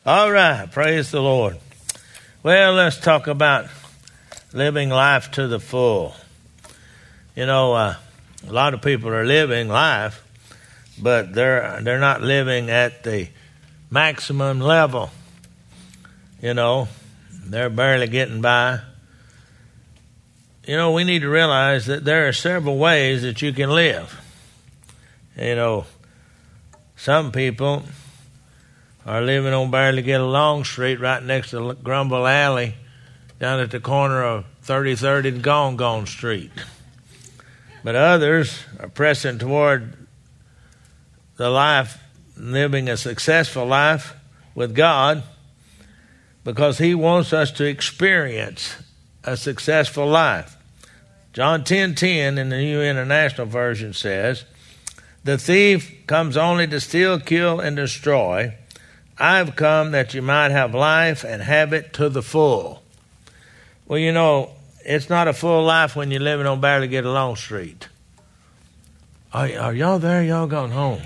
All right, praise the Lord. Well, let's talk about living life to the full. You know, a lot of people are living life, but they're not living at the maximum level. You know, they're barely getting by. You know, we need to realize that there are several ways that you can live. You know, some people are living on Barely Get Along Street right next to Grumble Alley down at the corner of 3030 and Gone Street. But others are pressing toward the life, living a successful life with God, because He wants us to experience a successful life. John 10:10 in the New International Version says, "The thief comes only to steal, kill, and destroy. I've come that you might have life and have it to the full." Well, you know, it's not a full life when you're living on Barely Get Along Street. Are y'all there? Y'all gone home?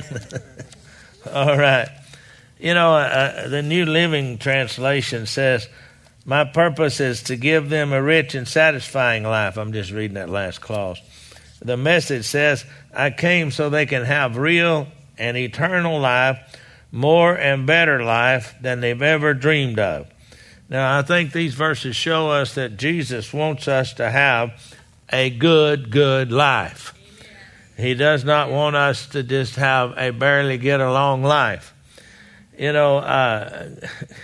All right. You know, the New Living Translation says, "My purpose is to give them a rich and satisfying life." I'm just reading that last clause. The Message says, "I came so they can have real and eternal life, more and better life than they've ever dreamed of." Now, I think these verses show us that Jesus wants us to have a good life. He does not want us to just have a barely get along life. You know,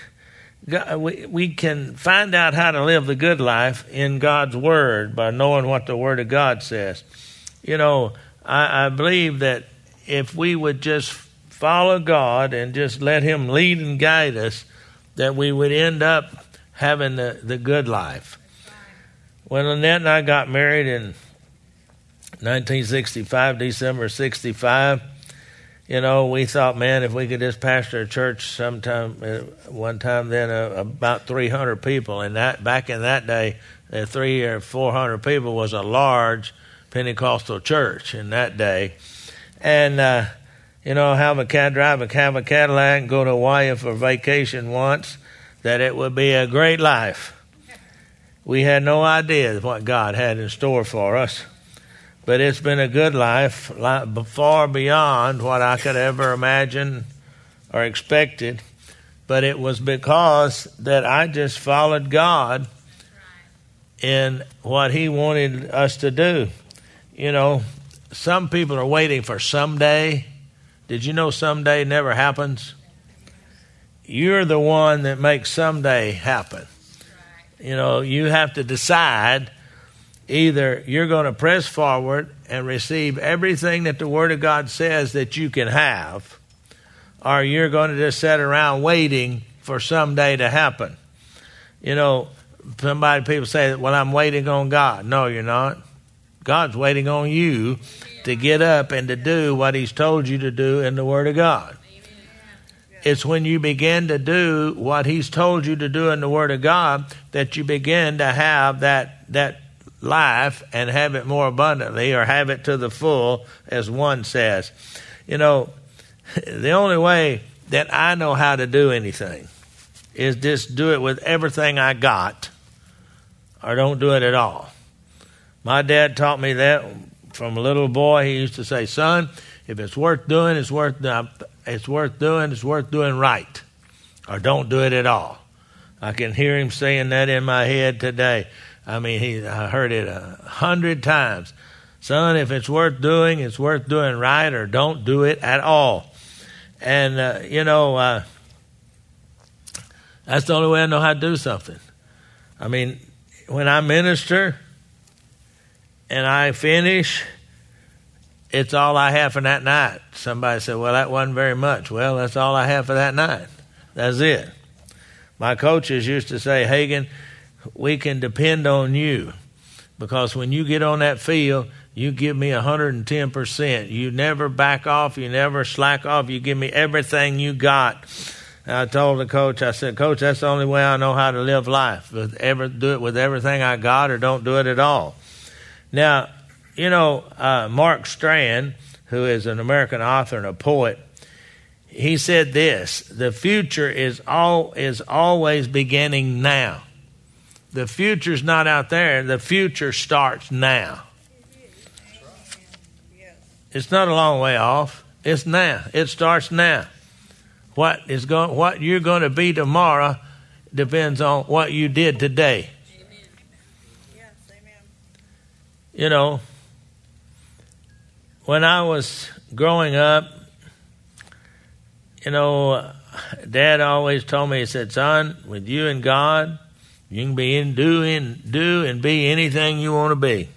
we can find out how to live the good life in God's Word by knowing what the Word of God says. You know, I believe that if we would just follow God and just let Him lead and guide us, that we would end up having the good life. When Lynette and I got married in 1965, December 65, you know, we thought, man, if we could just pastor a church one time then about 300 people. And that back in that day, 300 or 400 people was a large Pentecostal church in that day. And, you know, have a Cadillac and go to Hawaii for vacation once, that it would be a great life. We had no idea what God had in store for us. But it's been a good life, far beyond what I could ever imagine or expected. But it was because that I just followed God in what He wanted us to do. You know, some people are waiting for someday. Did you know someday never happens? You're the one that makes someday happen. You know, you have to decide either you're going to press forward and receive everything that the Word of God says that you can have, or you're going to just sit around waiting for someday to happen. You know, people say, well, I'm waiting on God. No, you're not. God's waiting on you to get up and to do what He's told you to do in the Word of God. It's when you begin to do what He's told you to do in the Word of God that you begin to have that life and have it more abundantly, or have it to the full, as one says. You know, the only way that I know how to do anything is just do it with everything I got, or don't do it at all. My dad taught me that from a little boy. He used to say, "Son, if it's worth doing, it's worth doing right, or don't do it at all." I can hear him saying that in my head today. I mean, I heard it 100 times. "Son, if it's worth doing right, or don't do it at all." And, you know, that's the only way I know how to do something. I mean, when I minister and I finish, it's all I have for that night. Somebody said, "Well, that wasn't very much." Well, that's all I have for that night. That's it. My coaches used to say, "Hagan, we can depend on you, because when you get on that field, you give me 110%. You never back off. You never slack off. You give me everything you got." And I told the coach, I said, "Coach, that's the only way I know how to live life. Do it with everything I got, or don't do it at all." Now, you know, Mark Strand, who is an American author and a poet, he said this: the future is always beginning now. The future's not out there. The future starts now. It's not a long way off. It's now. It starts now. What you're going to be tomorrow depends on what you did today. Amen. Yes, amen. You know, when I was growing up, you know, Dad always told me, he said, son, with you and God, you can do and be anything you want to be.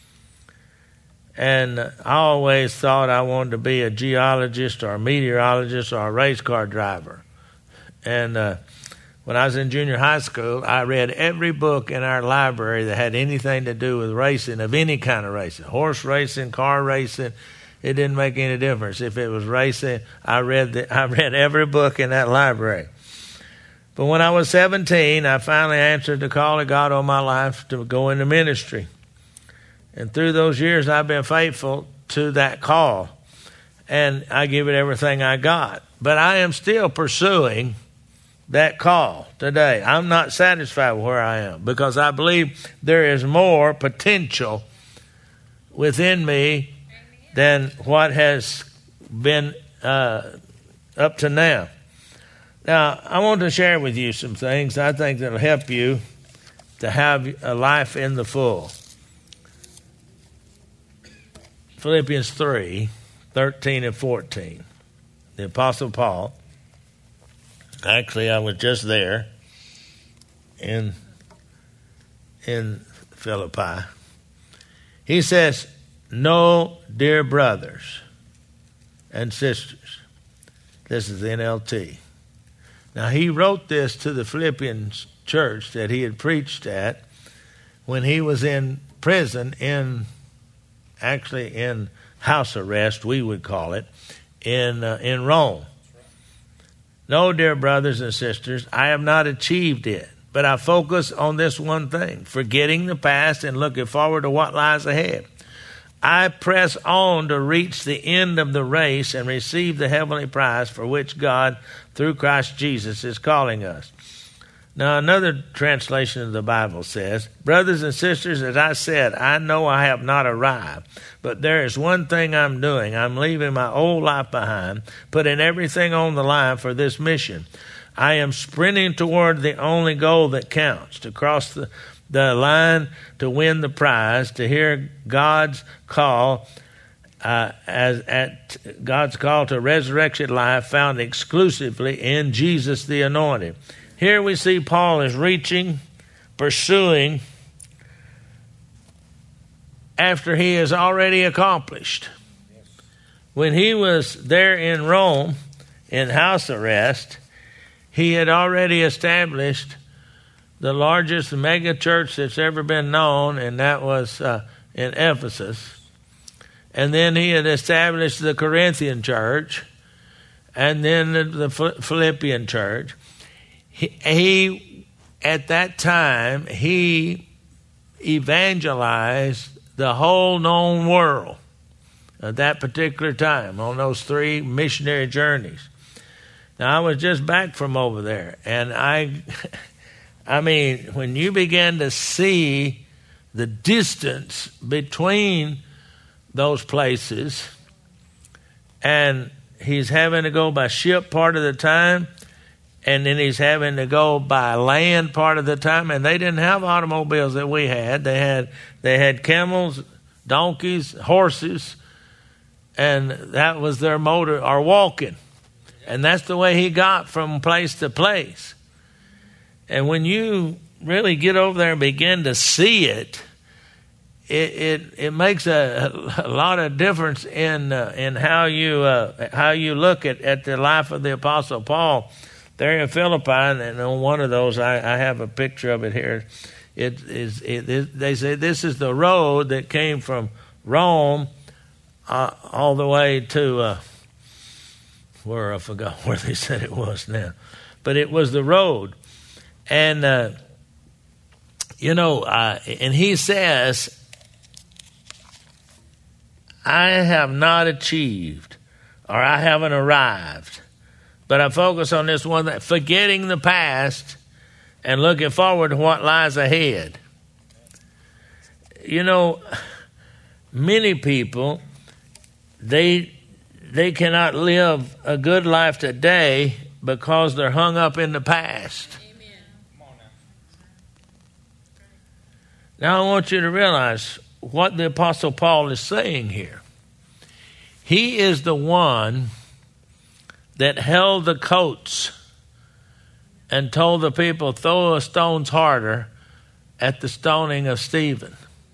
And I always thought I wanted to be a geologist or a meteorologist or a race car driver. And when I was in junior high school, I read every book in our library that had anything to do with racing, of any kind of racing, horse racing, car racing. It didn't make any difference. If it was racing, I read every book in that library. But when I was 17, I finally answered the call of God on my life to go into ministry. And through those years, I've been faithful to that call. And I give it everything I got. But I am still pursuing that call today. I'm not satisfied with where I am, because I believe there is more potential within me than what has been up to now. Now, I want to share with you some things I think that will help you to have a life in the full. Philippians 3:13 and 14. The Apostle Paul, actually I was just there in Philippi. He says, "No, dear brothers and sisters." This is the NLT. Now, he wrote this to the Philippians church that he had preached at when he was in prison, actually in house arrest, we would call it, in Rome. "No, dear brothers and sisters, I have not achieved it, but I focus on this one thing, forgetting the past and looking forward to what lies ahead. I press on to reach the end of the race and receive the heavenly prize for which God, through Christ Jesus, is calling us." Now, another translation of the Bible says, "Brothers and sisters, as I said, I know I have not arrived, but there is one thing I'm doing. I'm leaving my old life behind, putting everything on the line for this mission. I am sprinting toward the only goal that counts, to cross the line, to win the prize, to hear God's call, God's call to resurrection life found exclusively in Jesus the Anointed." Here we see Paul is pursuing after he has already accomplished. When he was there in Rome in house arrest, he had already established the largest mega church that's ever been known, and that was in Ephesus. And then he had established the Corinthian church, and then the Philippian church. He at that time, he evangelized the whole known world at that particular time on those 3 missionary journeys. Now, I was just back from over there, and I mean, when you begin to see the distance between those places, and he's having to go by ship part of the time, and then he's having to go by land part of the time, and they didn't have automobiles that we had. They had camels, donkeys, horses, and that was their motor, or walking. And that's the way he got from place to place. And when you really get over there and begin to see it, it makes a lot of difference in how you look at the life of the Apostle Paul there in Philippi. And on one of those, I have a picture of it here. They say this is the road that came from Rome all the way to where I forgot where they said it was now, but it was the road. And and he says, "I have not achieved, or I haven't arrived, But I focus on this one, that forgetting the past and looking forward to what lies ahead. You know, many people, they cannot live a good life today because they're hung up in the past. Amen. Now I want you to realize what the Apostle Paul is saying here. He is the one that held the coats and told the people, throw a stones harder at the stoning of Stephen.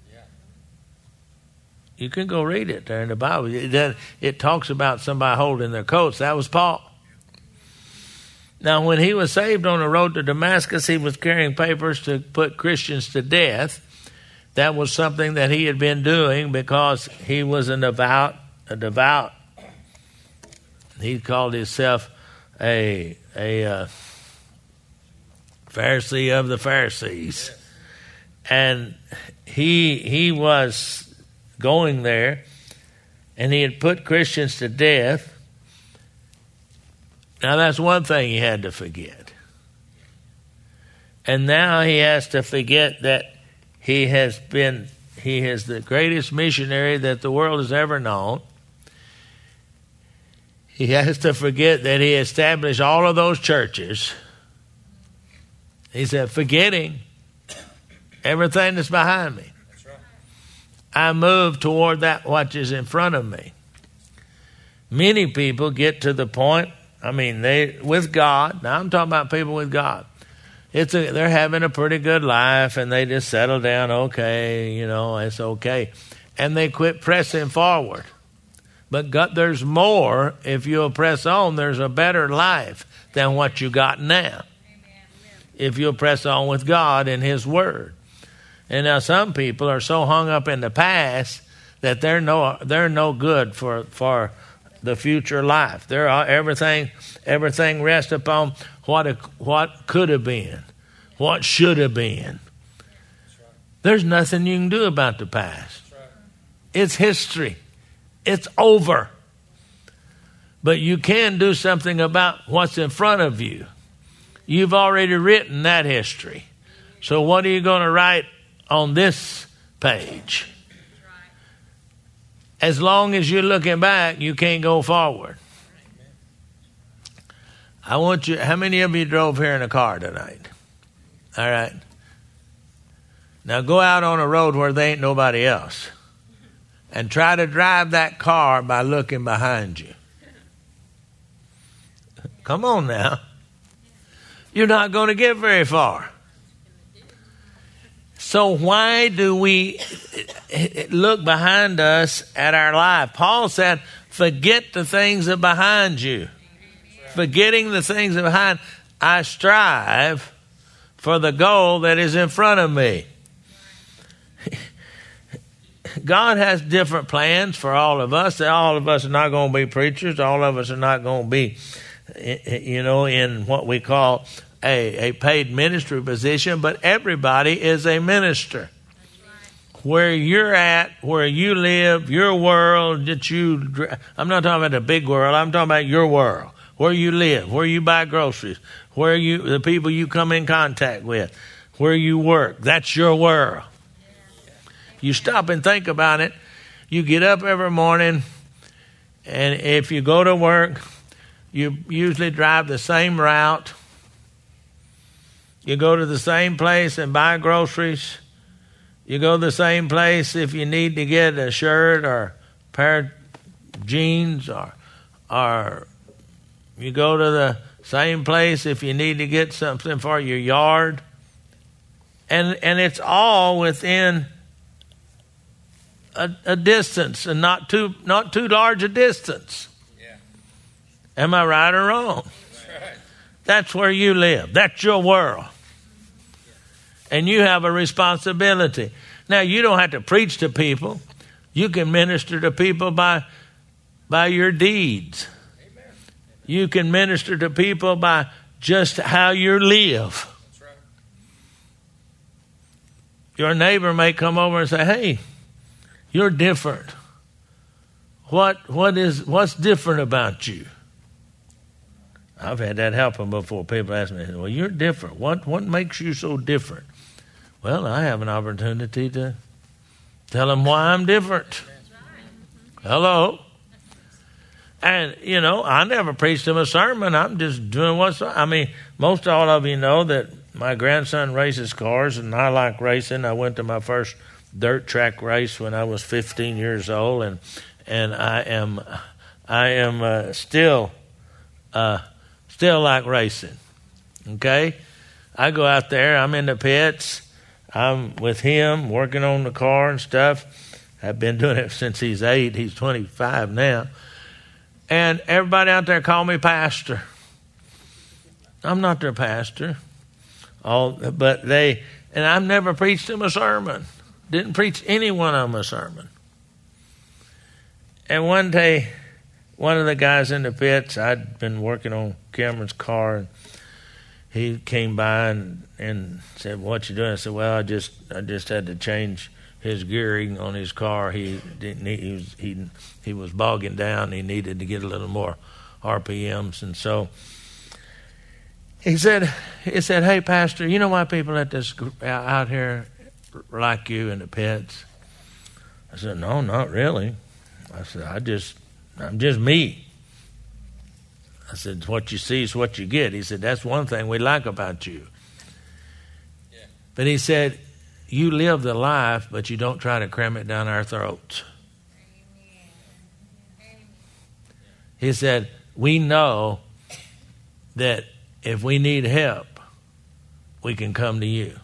You can go read it there in the Bible. It talks about somebody holding their coats. That was Paul. Now, when he was saved on the road to Damascus, he was carrying papers to put Christians to death. That was something that he had been doing because he was a devout. He called himself a Pharisee of the Pharisees. And he was going there, and he had put Christians to death. Now that's one thing he had to forget. And now he has to forget that he is the greatest missionary that the world has ever known. He has to forget that he established all of those churches. He said, forgetting everything that's behind me, I move toward that which is in front of me. Many people get to the point, with God. Now I'm talking about people with God. They're having a pretty good life, and they just settle down, okay, it's okay. And they quit pressing forward. But God, there's more. If you'll press on, there's a better life than what you got now. If you'll press on with God and His Word. And now some people are so hung up in the past that they're no good for the future life. Everything rests upon what could have been, what should have been. There's nothing you can do about the past. It's history. It's over. But you can do something about what's in front of you. You've already written that history. So what are you going to write on this page? As long as you're looking back, you can't go forward. How many of you drove here in a car tonight? All right. Now go out on a road where there ain't nobody else and try to drive that car by looking behind you. Come on now. You're not going to get very far. So why do we look behind us at our life? Paul said, forget the things that are behind you. Forgetting the things that are behind, I strive for the goal that is in front of me. God has different plans for all of us. All of us are not going to be preachers. All of us are not going to be, in what we call a paid ministry position, but everybody is a minister. Where you're at, where you live, your world I'm not talking about the big world, I'm talking about your world. Where you live, where you buy groceries, the people you come in contact with, where you work, that's your world. You stop and think about it. You get up every morning, and if you go to work, you usually drive the same route. You go to the same place and buy groceries. You go to the same place if you need to get a shirt or a pair of jeans, or you go to the same place if you need to get something for your yard. And it's all within a distance, and not too large a distance. Yeah. Am I right or wrong? That's right. That's where you live. That's your world. And you have a responsibility. Now, you don't have to preach to people. You can minister to people by your deeds. Amen. You can minister to people by just how you live. That's right. Your neighbor may come over and say, hey, you're different. What's different about you? I've had that happen before. People ask me, well, you're different. What makes you so different? Well, I have an opportunity to tell them why I'm different. Hello? And, I never preached them a sermon. I'm just doing most all of you know that my grandson races cars, and I like racing. I went to my first dirt track race when I was 15 years old, and I am still like racing. Okay? I go out there. I'm in the pits. I'm with him working on the car and stuff. I've been doing it since he's 8. He's 25 now. And everybody out there call me pastor. I'm not their pastor. And I've never preached them a sermon. Didn't preach any one of them a sermon. And one day, one of the guys in the pits, I'd been working on Cameron's car, and he came by and said, "What you doing?" I said, "Well, I just had to change his gearing on his car. He was bogging down. He needed to get a little more RPMs." And so he said, "Hey, Pastor, you know why people at this out here like you in the pits?" I said, "No, not really." I said, I'm just me." I said, "What you see is what you get." He said, "That's one thing we like about you." Yeah. But he said, "You live the life, but you don't try to cram it down our throats." Amen. He said, "We know that if we need help, we can come to you."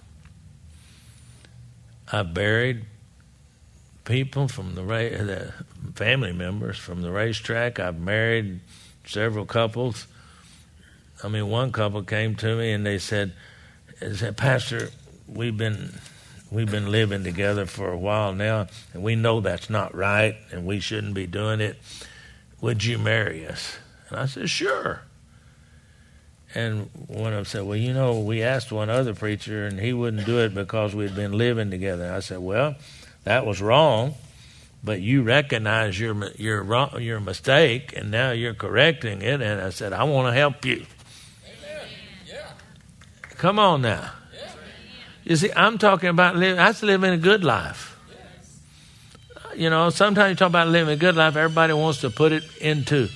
I've buried people from the family members from the racetrack. I've married several couples. One couple came to me and they said, "Pastor, we've been living together for a while now, and we know that's not right, and we shouldn't be doing it. Would you marry us?" And I said, "Sure." And one of them said, "Well, we asked one other preacher, and he wouldn't do it because we'd been living together." And I said, "Well, that was wrong, but you recognize your mistake, and now you're correcting it." And I said, "I want to help you." Amen. Yeah. Come on now. Yeah. You see, I'm talking about living a good life. Yes. Sometimes you talk about living a good life, everybody wants to put it into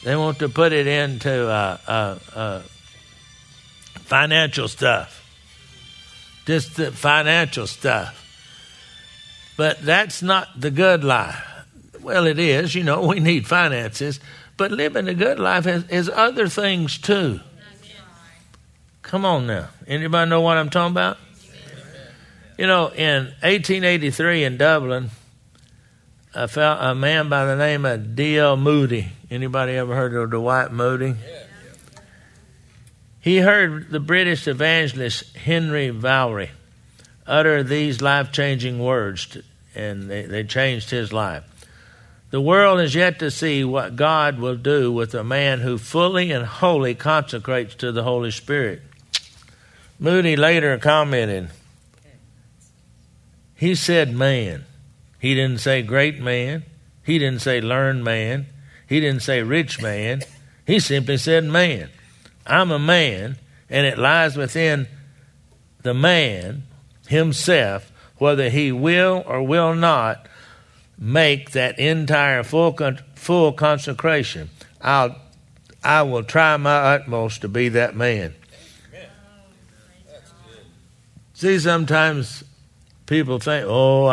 financial stuff. Just the financial stuff. But that's not the good life. Well, it is. We need finances. But living a good life is other things too. Come on now. Anybody know what I'm talking about? In 1883 in Dublin, I found a man by the name of D.L. Moody. Anybody ever heard of Dwight Moody? He heard the British evangelist Henry Vowry utter these life-changing words, and they changed his life. "The world is yet to see what God will do with a man who fully and wholly consecrates to the Holy Spirit." Moody later commented, he said man. He didn't say great man. He didn't say learned man. He didn't say rich man. He simply said man. I'm a man, and it lies within the man himself whether he will or will not make that entire full consecration. I will try my utmost to be that man. Amen. That's good. See, sometimes people think,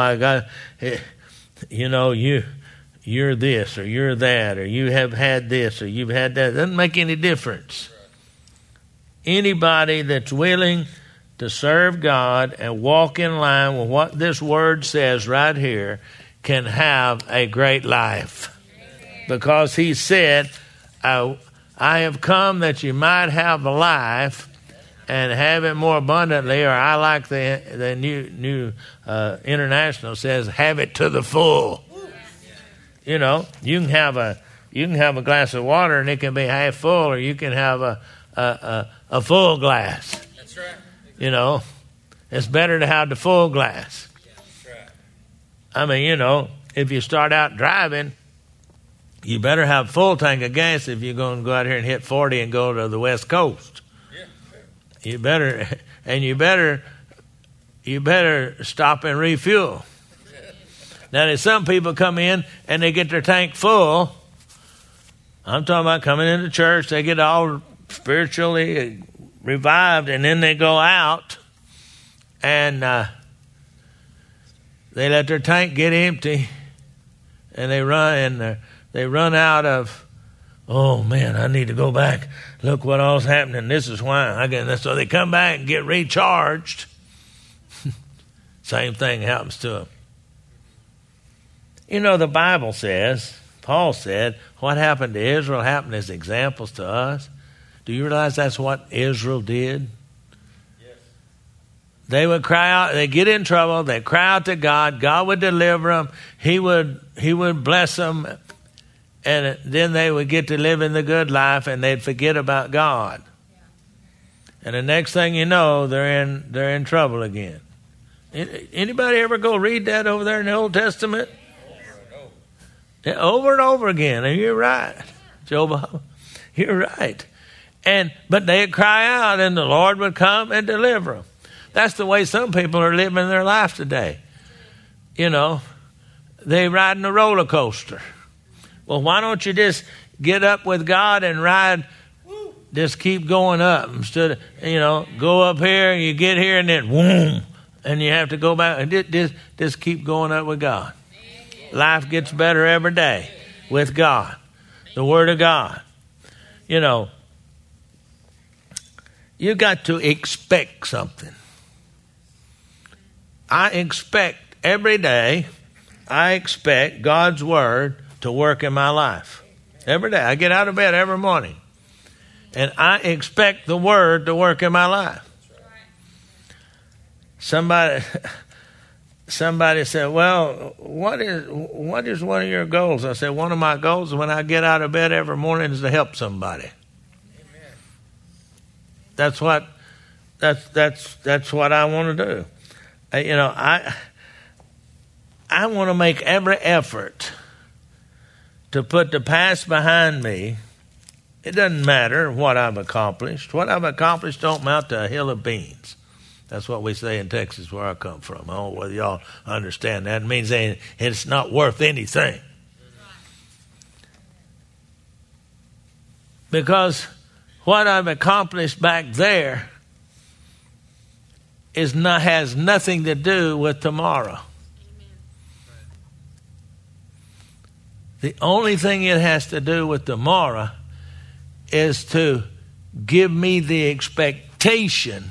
you're this or you're that or you have had this or you've had that. It doesn't make any difference. Anybody that's willing to serve God and walk in line with what this word says right here can have a great life. Amen. Because he said, I have come that you might have a life and have it more abundantly, or I like the new international says, have it to the full. You can have a glass of water and it can be half full, or you can have a full glass. That's right. It's better to have the full glass. That's right. If you start out driving You better have a full tank of gas if you're going to go out here and hit 40 and go to the West Coast. You better stop and refuel. Now, there's some people come in and they get their tank full. I'm talking about coming into church. They get all spiritually revived, and then they go out and they let their tank get empty, and they run out of, oh man, I need to go back. Look what all's happening. This is why. So they come back and get recharged. Same thing happens to them. You know, the Bible says, Paul said, what happened to Israel happened as examples to us. Do you realize that's what Israel did? Yes. They would cry out, they get in trouble, they cry out to God, God would deliver them, He would bless them, and then they would get to live in the good life, and they'd forget about God. And the next thing you know, they're in trouble again. Anybody ever go read that over there in the Old Testament? Over and over again. And you're right, Joe Bob. You're right. But they'd cry out, and the Lord would come and deliver them. That's the way some people are living their life today. You know, they riding a roller coaster. Well, why don't you just get up with God and ride? Just keep going up instead of, go up here and you get here and then boom, and you have to go back and just keep going up with God. Life gets better every day with God, the Word of God. You got to expect something. I expect every day, God's Word to work in my life. Every day. I get out of bed every morning, and I expect the Word to work in my life. Somebody said, well, what is one of your goals? I said, one of my goals when I get out of bed every morning is to help somebody. Amen. That's what I want to do. I want to make every effort to put the past behind me. It doesn't matter what I've accomplished. What I've accomplished don't amount to a hill of beans. That's what we say in Texas, where I come from. I don't know whether y'all understand that. It means it's not worth anything. Because what I've accomplished back there has nothing to do with tomorrow. The only thing it has to do with tomorrow is to give me the expectation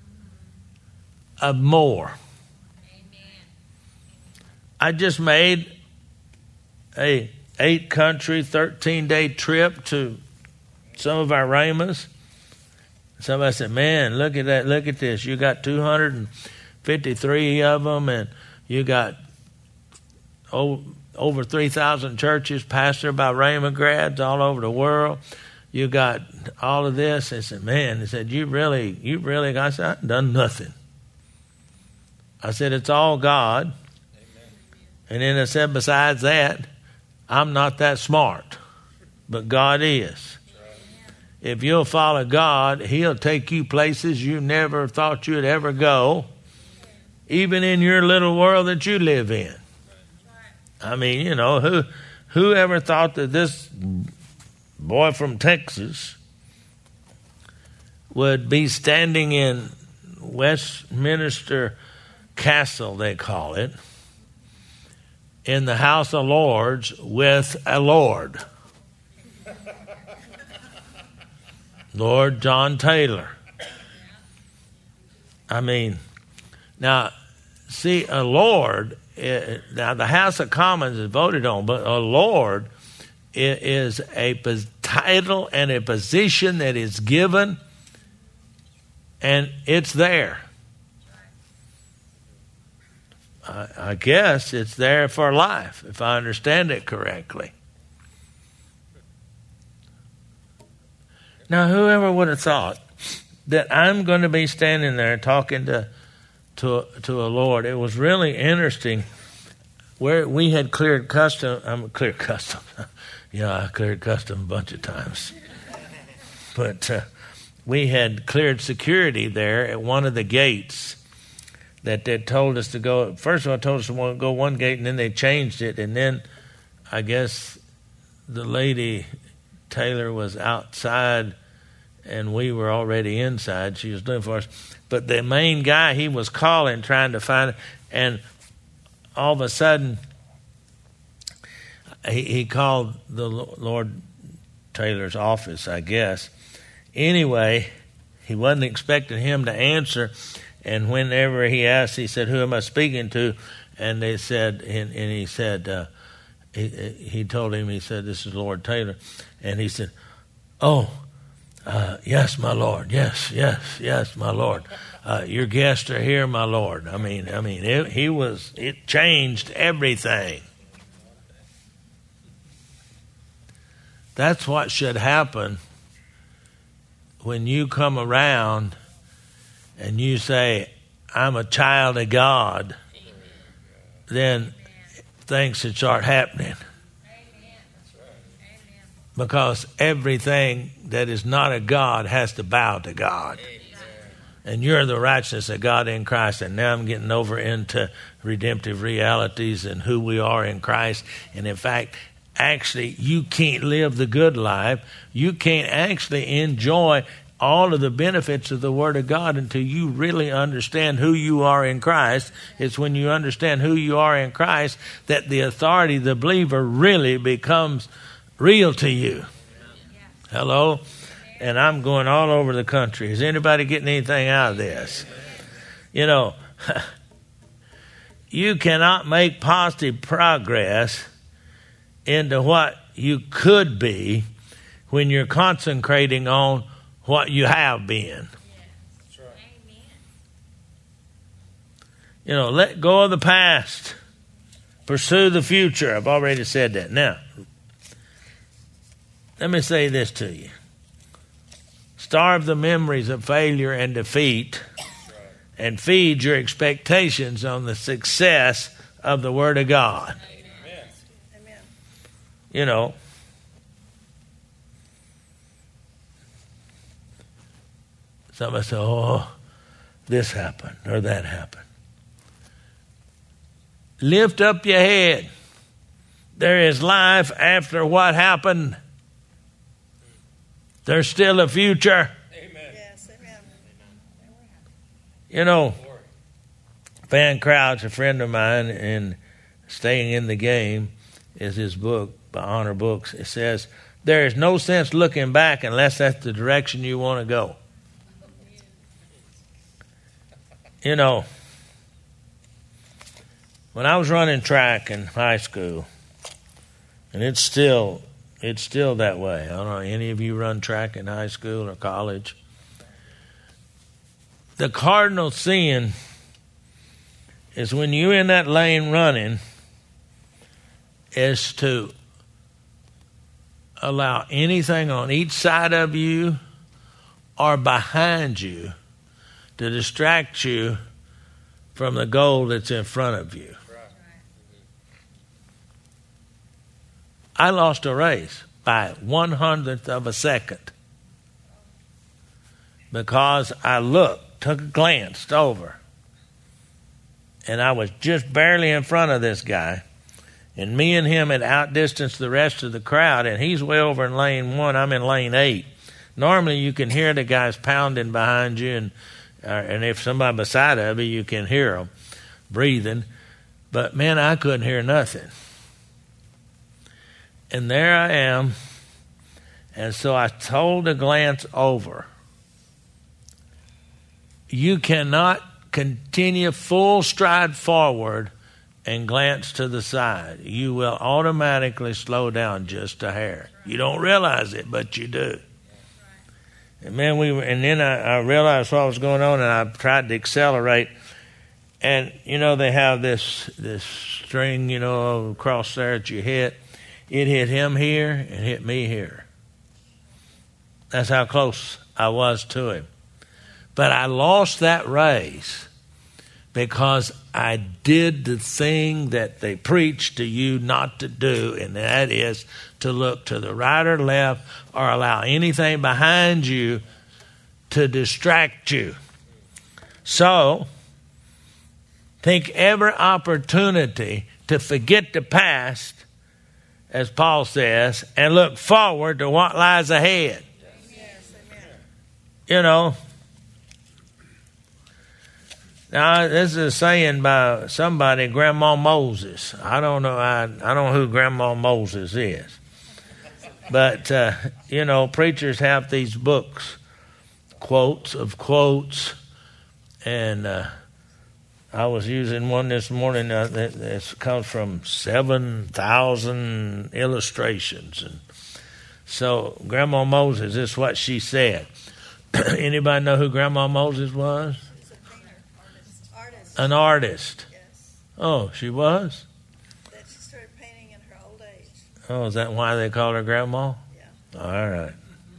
of more. Amen. I just made a 8-country, 13-day trip to some of our Ramas. Somebody said, man, look at that, look at this. You got 253 of them, and you got over 3,000 churches pastored by Rhema grads all over the world. You got all of this. They said, man, they said, you really, I said, I've done nothing. I said, it's all God. Amen. And then I said, besides that, I'm not that smart, but God is. If you'll follow God, He'll take you places you never thought you'd ever go, even in your little world that you live in. I mean, who ever thought that this boy from Texas would be standing in Westminster Castle, they call it, in the House of Lords with a Lord. Lord John Taylor. I mean, now, see, a Lord, now the House of Commons is voted on, but a Lord is a title and a position that is given, and it's there. I guess it's there for life, if I understand it correctly. Now, whoever would have thought that I'm going to be standing there talking to a Lord? It was really interesting where we had cleared customs. Yeah, I cleared custom a bunch of times. But we had cleared security there at one of the gates that they told us to go. First of all, told us to go one gate, and then they changed it. And then I guess the lady, Taylor, was outside, and we were already inside. She was looking for us. But the main guy, he was calling, trying to find it. And all of a sudden, he called the Lord Taylor's office, I guess. Anyway, he wasn't expecting him to answer. And whenever he asked, he said, "Who am I speaking to?" And they said, and he said, he told him, he said, "This is Lord Taylor." And he said, "Oh, yes, my Lord. Yes, my Lord. Your guests are here, my Lord." I mean, it changed everything. That's what should happen when you come around and you say, "I'm a child of God." Then things should start happening. Because everything that is not of God has to bow to God. And you're the righteousness of God in Christ. And now I'm getting over into redemptive realities and who we are in Christ. And in fact, actually, you can't live the good life. You can't actually enjoy all of the benefits of the Word of God until you really understand who you are in Christ. It's when you understand who you are in Christ that the authority of the believer really becomes real to you. Hello? And I'm going all over the country. Is anybody getting anything out of this? You know, you cannot make positive progress into what you could be when you're concentrating on what you have been. That's right. You know, let go of the past. Pursue the future. I've already said that. Now, let me say this to you. Starve the memories of failure and defeat and feed your expectations on the success of the Word of God. Amen. You know, somebody say, "Oh, this happened or that happened." Lift up your head. There is life after what happened. There's still a future. Amen. Yes, amen. You know, Van Crouch, a friend of mine, in Staying in the Game, is his book by Honor Books. It says, there is no sense looking back unless that's the direction you want to go. You know, when I was running track in high school, and it's still that way. I don't know, any of you run track in high school or college? The cardinal sin is when you're in that lane running is to allow anything on each side of you or behind you to distract you from the goal that's in front of you. I lost a race by 1/100th of a second because I took a glance over, and I was just barely in front of this guy, and me and him had outdistanced the rest of the crowd, and he's way over in lane 1, I'm in lane 8. Normally you can hear the guys pounding behind you, and if somebody beside of you, you can hear them breathing, but man, I couldn't hear nothing. And there I am. And so I told to glance over. You cannot continue full stride forward and glance to the side. You will automatically slow down just a hair. You don't realize it, but you do. And man, then I realized what was going on, and I tried to accelerate. And you know they have this string, across there that you hit. It hit him here and hit me here. That's how close I was to him. But I lost that race because I did the thing that they preached to you not to do, and that is to look to the right or left or allow anything behind you to distract you. So, take every opportunity to forget the past, as Paul says, and look forward to what lies ahead. Yes, amen. You know, now this is a saying by somebody, Grandma Moses. I don't know. I don't know who Grandma Moses is, but you know, preachers have these books, quotes of quotes, and I was using one this morning that comes from 7,000 illustrations. And so Grandma Moses, this is what she said. Anybody know who Grandma Moses was? She's a painter, artist. An artist. Yes. Oh, she was? That she started painting in her old age. Oh, is that why they call her Grandma? Yeah. All right.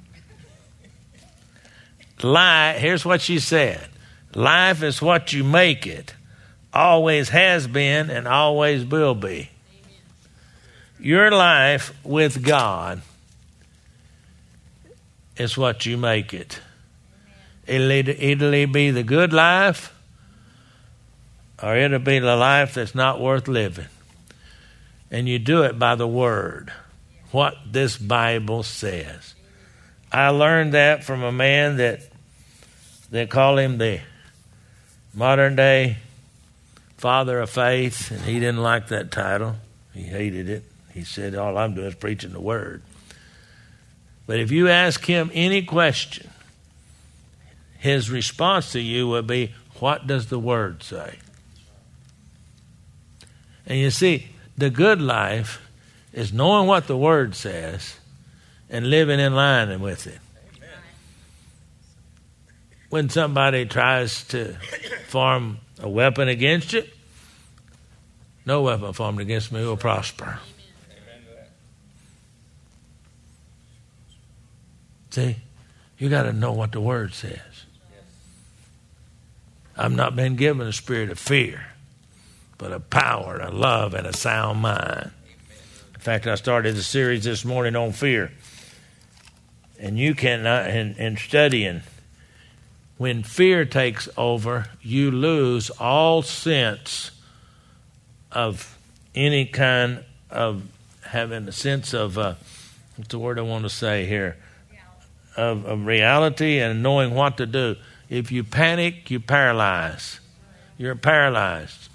Here's what she said. Life is what you make it. Always has been and always will be. Amen. Your life with God is what you make it. It'll either be the good life or it'll be the life that's not worth living. And you do it by the Word, what this Bible says. I learned that from a man that they call him the modern day father of faith, and he didn't like that title. He hated it. He said, all I'm doing is preaching the Word. But if you ask him any question, his response to you will be, what does the Word say? And you see, the good life is knowing what the Word says and living in line with it. When somebody tries to form a weapon against you, no weapon formed against me will prosper. See, you got to know what the Word says. I've not been given a spirit of fear, but a power, a love, and a sound mind. In fact, I started a series this morning on fear. And you cannot, in studying, when fear takes over, you lose all sense of any kind of having a sense of, what's the word I want to say here? Of reality and knowing what to do. If you panic, you paralyze. You're paralyzed.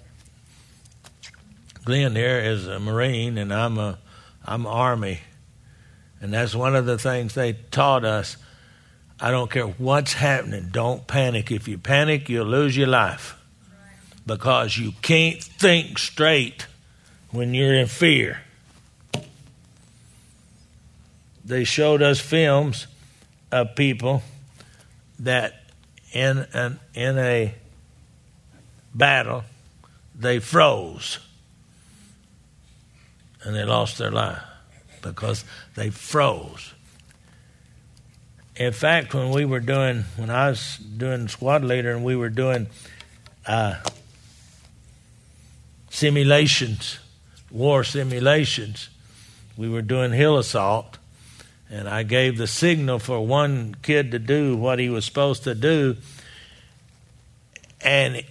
Glenn here is a Marine, and I'm Army. And that's one of the things they taught us. I don't care what's happening. Don't panic. If you panic, you'll lose your life. Because you can't think straight when you're in fear. They showed us films of people that in a battle, they froze. And they lost their life because they froze. In fact, when I was doing squad leader and we were doing simulations, war simulations, we were doing hill assault, and I gave the signal for one kid to do what he was supposed to do, and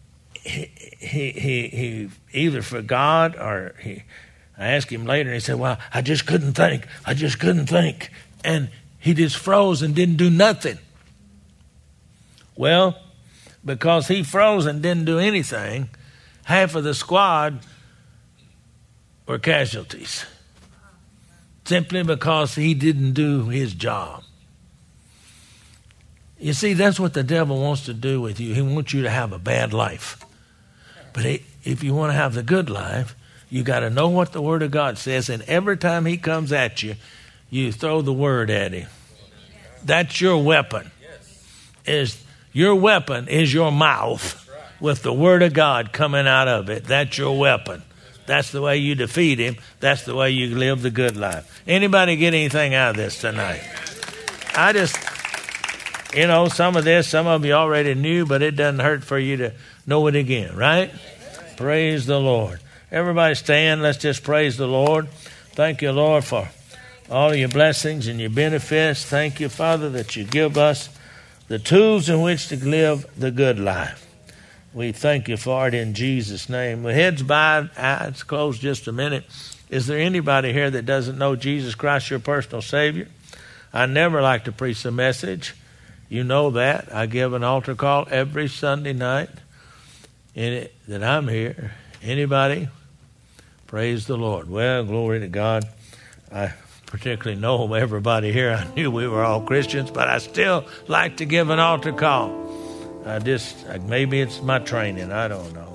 he either forgot or I asked him later, and he said, well, I just couldn't think. And he just froze and didn't do nothing. Well, because he froze and didn't do anything, half of the squad were casualties. Simply because he didn't do his job. You see, that's what the devil wants to do with you. He wants you to have a bad life. But if you want to have the good life, you got to know what the Word of God says, and every time he comes at you, you throw the Word at him. That's your weapon. Your weapon is your mouth with the Word of God coming out of it. That's your weapon. That's the way you defeat him. That's the way you live the good life. Anybody get anything out of this tonight? you know, some of this, some of you already knew, but it doesn't hurt for you to know it again, right? Praise the Lord. Everybody stand. Let's just praise the Lord. Thank you, Lord, for all of your blessings and your benefits. Thank you, Father, that you give us the tools in which to live the good life. We thank you for it in Jesus' name. With heads bowed, eyes closed just a minute. Is there anybody here that doesn't know Jesus Christ, your personal Savior? I never like to preach a message. You know that. I give an altar call every Sunday night that I'm here. Anybody? Praise the Lord. Well, glory to God. I particularly know everybody here. I knew we were all Christians, but I still like to give an altar call. Maybe it's my training. I don't know.